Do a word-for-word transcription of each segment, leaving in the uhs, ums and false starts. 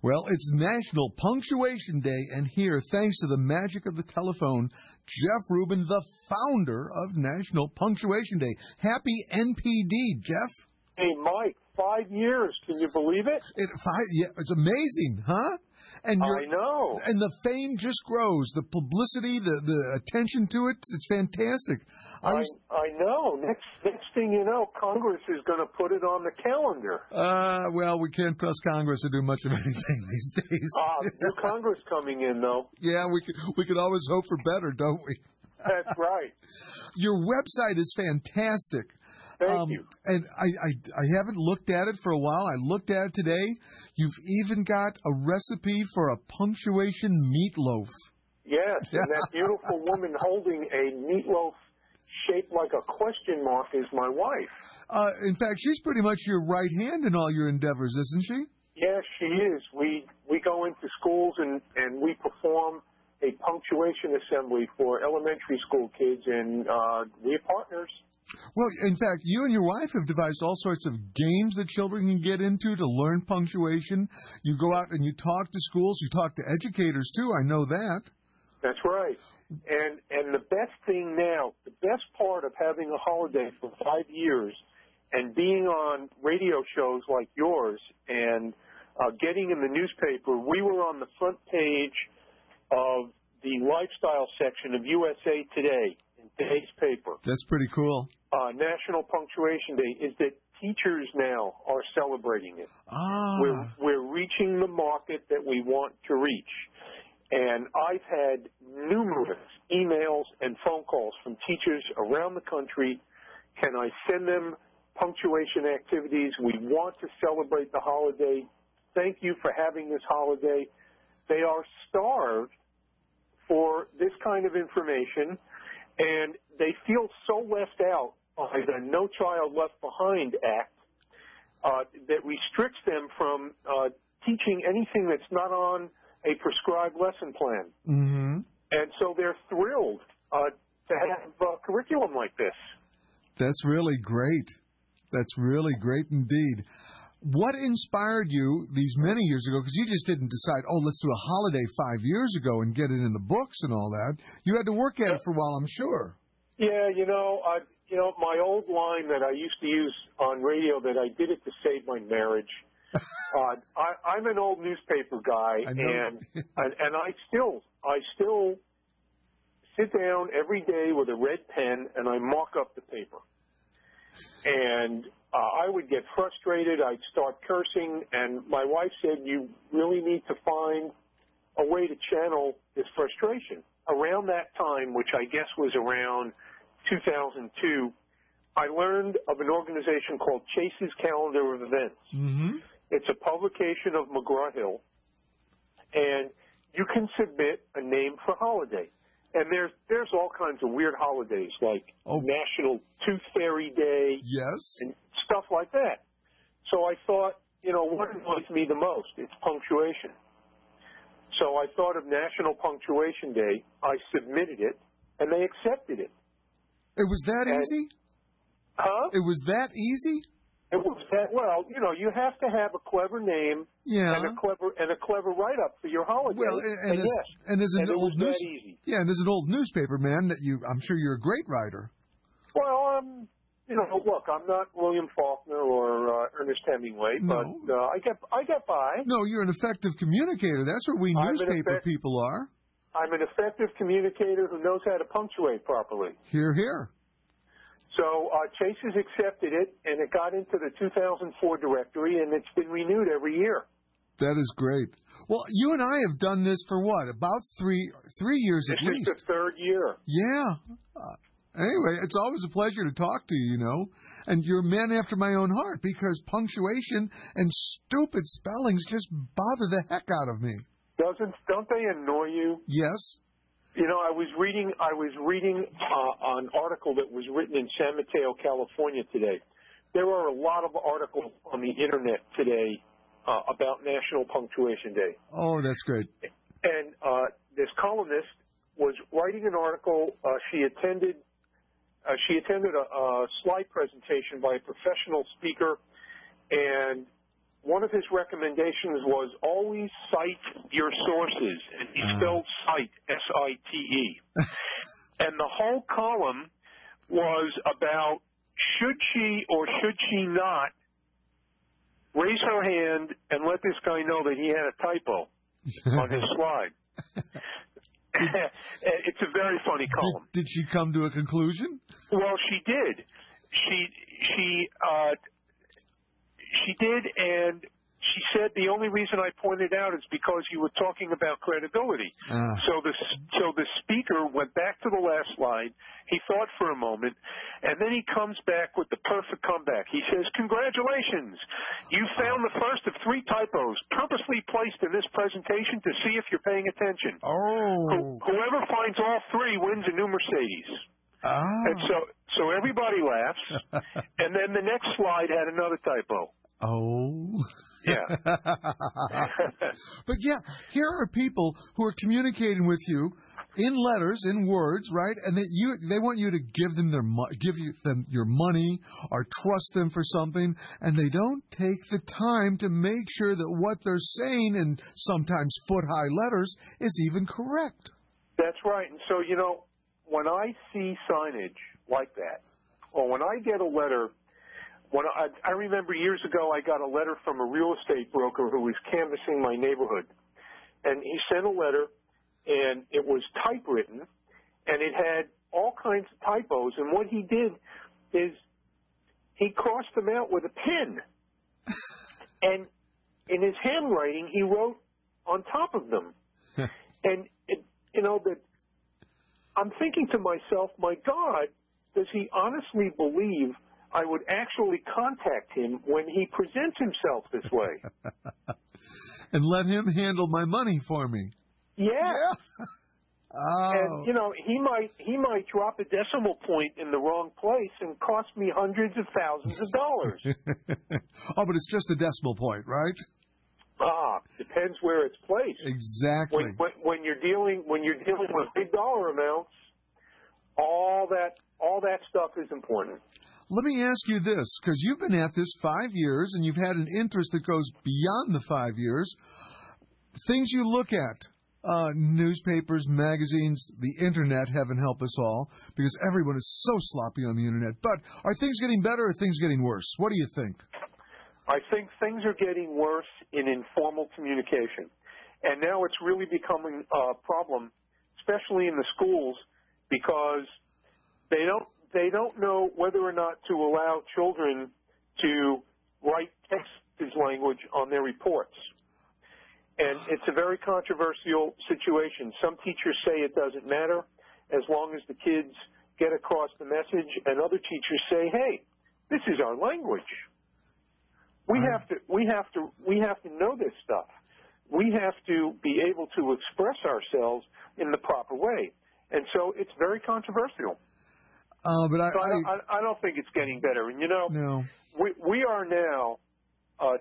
Well, it's National Punctuation Day, and here, thanks to the magic of the telephone, Jeff Rubin, the founder of National Punctuation Day. Happy N P D, Jeff. Hey, Mike, five years. Can you believe it? It five, yeah, it's amazing, huh? And I know. And the fame just grows. The publicity, the, the attention to it, it's fantastic. I, was, I, I know. Next next thing you know, Congress is going to put it on the calendar. Uh, well, we can't trust Congress to do much of anything these days. Ah, new Congress coming in, though. Yeah, we could, we could always hope for better, don't we? That's right. Your website is fantastic. Thank um, you. And I, I I haven't looked at it for a while. I looked at it today. You've even got a recipe for a punctuation meatloaf. Yes, and that beautiful woman holding a meatloaf shaped like a question mark is my wife. Uh, in fact, she's pretty much your right hand in all your endeavors, isn't she? Yes, she is. We we go into schools and, and we perform a punctuation assembly for elementary school kids, and uh, we're partners. Well, in fact, you and your wife have devised all sorts of games that children can get into to learn punctuation. You go out and you talk to schools. You talk to educators, too. I know that. That's right. And and the best thing now, the best part of having a holiday for five years and being on radio shows like yours and uh, getting in the newspaper, we were on the front page of the lifestyle section of U S A Today. Today's paper. That's pretty cool. Uh, National Punctuation Day is that teachers now are celebrating it. Ah. We're, we're reaching the market that we want to reach. And I've had numerous emails and phone calls from teachers around the country. Can I send them punctuation activities? We want to celebrate the holiday. Thank you for having this holiday. They are starved for this kind of information. And they feel so left out by the No Child Left Behind Act uh, that restricts them from uh, teaching anything that's not on a prescribed lesson plan. Mm-hmm. And so they're thrilled uh, to have a curriculum like this. That's really great. That's really great indeed. What inspired you these many years ago? Because you just didn't decide, oh, let's do a holiday five years ago and get it in the books and all that. You had to work at it for a while, I'm sure. Yeah, you know, I, you know, my old line that I used to use on radio that I did it to save my marriage. uh, I, I'm an old newspaper guy, and, and and I still I still sit down every day with a red pen and I mark up the paper. And Uh, I would get frustrated. I'd start cursing, and my wife said, you really need to find a way to channel this frustration. Around that time, which I guess was around two thousand two, I learned of an organization called Chase's Calendar of Events. Mm-hmm. It's a publication of McGraw-Hill, and you can submit a name for holiday. And there's there's all kinds of weird holidays, like oh. National Tooth Fairy Day. Yes. And stuff like that. So I thought, you know, what annoys me the most? It's punctuation. So I thought of National Punctuation Day. I submitted it, and they accepted it. It was that and, easy? Huh? It was that easy? It was that, well, you know, you have to have a clever name yeah. and a clever and a clever write-up for your holiday. Well, and, and, and as, yes, and as an and old news, yeah, and as an old newspaper man, that you, I'm sure you're a great writer. Well, um, you know, look, I'm not William Faulkner or uh, Ernest Hemingway, no. but uh, I get I get by. No, you're an effective communicator. That's what we I'm newspaper effect- people are. I'm an effective communicator who knows how to punctuate properly. Hear, hear. So uh, Chase has accepted it, and it got into the two thousand four directory, and it's been renewed every year. That is great. Well, you and I have done this for what? About three three years this at least. This is the third year. Yeah. Uh, anyway, it's always a pleasure to talk to you, you know. And you're a man after my own heart, because punctuation and stupid spellings just bother the heck out of me. Doesn't don't they annoy you? Yes. You know, I was reading I was reading uh, an article that was written in San Mateo, California today. There are a lot of articles on the internet today uh, about National Punctuation Day. Oh, that's great. And uh, this columnist was writing an article. Uh, she attended uh, she attended a, a slide presentation by a professional speaker, and one of his recommendations was always cite your sources, and he Uh. spelled cite, S I T E. And the whole column was about should she or should she not raise her hand and let this guy know that he had a typo on his slide. It's a very funny column. Did, did she come to a conclusion? Well, she did. She she uh, she did, and she said the only reason I pointed out is because you were talking about credibility. Uh. So the so the speaker went back to the last slide. He thought for a moment, and then he comes back with the perfect comeback. He says, "Congratulations, you found the first of three typos purposely placed in this presentation to see if you're paying attention. Oh, Who, whoever finds all three wins a new Mercedes." Ah. And so so everybody laughs, and then the next slide had another typo. Oh. Yeah. But yeah, here are people who are communicating with you in letters, in words, right? And that you, they want you to give them their, give you them your money or trust them for something, and they don't take the time to make sure that what they're saying in sometimes foot-high letters is even correct. That's right. And so, you know, when I see signage like that, or when I get a letter. When I, I remember years ago, I got a letter from a real estate broker who was canvassing my neighborhood, and he sent a letter, and it was typewritten, and it had all kinds of typos. And what he did is he crossed them out with a pen, and in his handwriting, he wrote on top of them. And it, you know that I'm thinking to myself, my God, does he honestly believe I would actually contact him when he presents himself this way? And let him handle my money for me. Yeah. yeah. Oh. And, you know, he might he might drop a decimal point in the wrong place and cost me hundreds of thousands of dollars. Oh, but it's just a decimal point, right? Ah, depends where it's placed. Exactly. When, when, when you're dealing when you're dealing with big dollar amounts, all that all that stuff is important. Let me ask you this, because you've been at this five years and you've had an interest that goes beyond the five years. Things you look at, uh, newspapers, magazines, the Internet, heaven help us all, because everyone is so sloppy on the Internet. But are things getting better or are things getting worse? What do you think? I think things are getting worse in informal communication. And now it's really becoming a problem, especially in the schools, because they don't They don't know whether or not to allow children to write text as language on their reports. And it's a very controversial situation. Some teachers say it doesn't matter as long as the kids get across the message, and other teachers say, hey, this is our language. We have to we have to we have to know this stuff. We have to be able to express ourselves in the proper way. And so it's very controversial. Uh, but I, so I, I, I, I don't think it's getting better. And, you know, no. we, we are now, uh,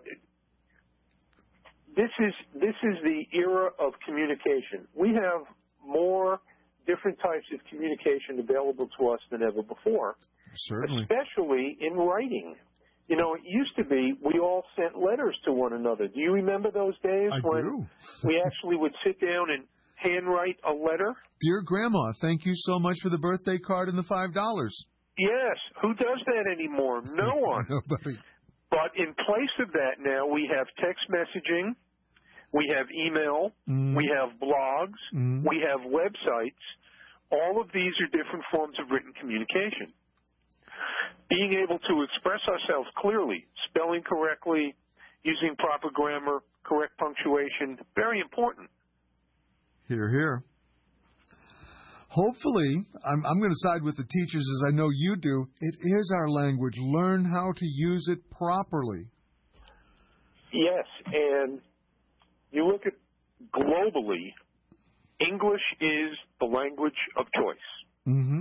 this is this is the era of communication. We have more different types of communication available to us than ever before. Certainly. Especially in writing. You know, it used to be we all sent letters to one another. Do you remember those days I when do. we actually would sit down and handwrite a letter? Dear Grandma, thank you so much for the birthday card and the five dollars. Yes. Who does that anymore? No one. Nobody. But in place of that now, we have text messaging, we have email, mm. we have blogs, mm. we have websites. All of these are different forms of written communication. Being able to express ourselves clearly, spelling correctly, using proper grammar, correct punctuation, very important. Hear, hear. Hopefully, I'm, I'm going to side with the teachers as I know you do. It is our language. Learn how to use it properly. Yes, and you look at globally, English is the language of choice. Mm-hmm.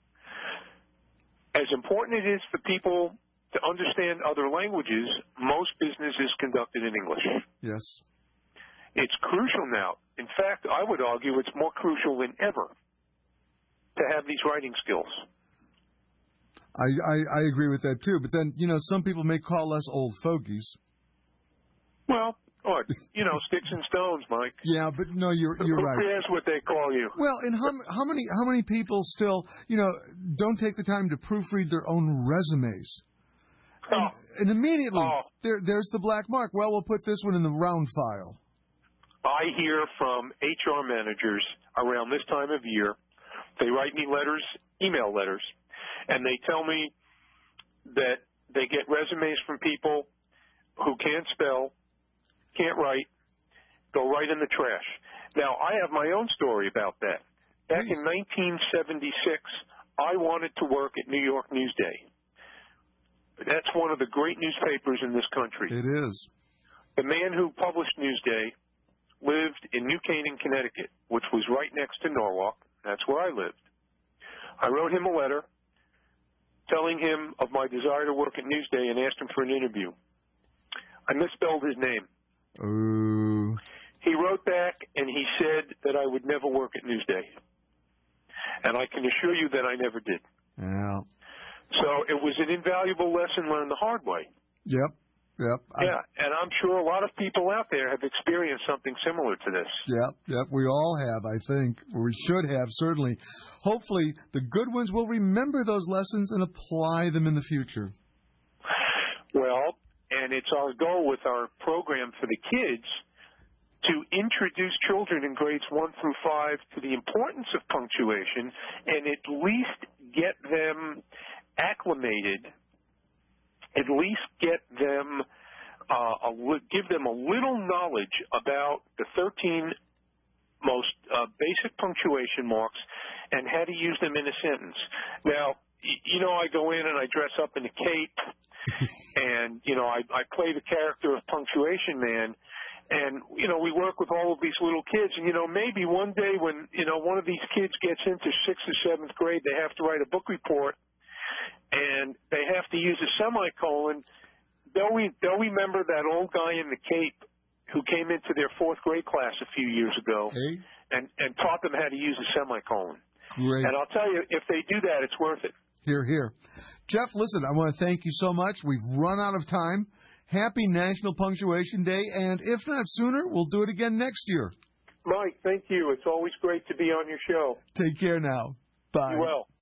As important it is for people to understand other languages, most business is conducted in English. Yes. It's crucial now. In fact, I would argue it's more crucial than ever to have these writing skills. I, I, I agree with that, too. But then, you know, some people may call us old fogies. Well, oh, you know, sticks and stones, Mike. Yeah, but no, you're you're Who right. cares what they call you? Well, and how how many how many people still, you know, don't take the time to proofread their own resumes? And, Oh. and immediately, Oh. there there's the black mark. Well, we'll put this one in the round file. I hear from H R managers around this time of year. They write me letters, email letters, and they tell me that they get resumes from people who can't spell, can't write, go right in the trash. Now, I have my own story about that. Back in nineteen seventy-six, I wanted to work at New York Newsday. That's one of the great newspapers in this country. It is. The man who published Newsday lived in New Canaan, Connecticut, which was right next to Norwalk. That's where I lived. I wrote him a letter telling him of my desire to work at Newsday and asked him for an interview. I misspelled his name. Ooh. He wrote back and he said that I would never work at Newsday. And I can assure you that I never did. Yeah. So it was an invaluable lesson learned the hard way. Yep. Yep. Yeah, and I'm sure a lot of people out there have experienced something similar to this. Yep, yep, we all have, I think. We should have, certainly. Hopefully, the good ones will remember those lessons and apply them in the future. Well, and it's our goal with our program for the kids to introduce children in grades one through five to the importance of punctuation and at least get them acclimated, at least get them, uh, a, give them a little knowledge about the thirteen most uh, basic punctuation marks and how to use them in a sentence. Now, you know, I go in and I dress up in a cape and, you know, I, I play the character of Punctuation Man. And, you know, we work with all of these little kids. And, you know, maybe one day when, you know, one of these kids gets into sixth or seventh grade, they have to write a book report and they have to use a semicolon. They'll, re- they'll remember that old guy in the cape who came into their fourth grade class a few years ago hey. and, and taught them how to use a semicolon. Great. And I'll tell you, if they do that, it's worth it. Here, here. Jeff, listen, I want to thank you so much. We've run out of time. Happy National Punctuation Day, and if not sooner, we'll do it again next year. Mike, thank you. It's always great to be on your show. Take care now. Bye. You will.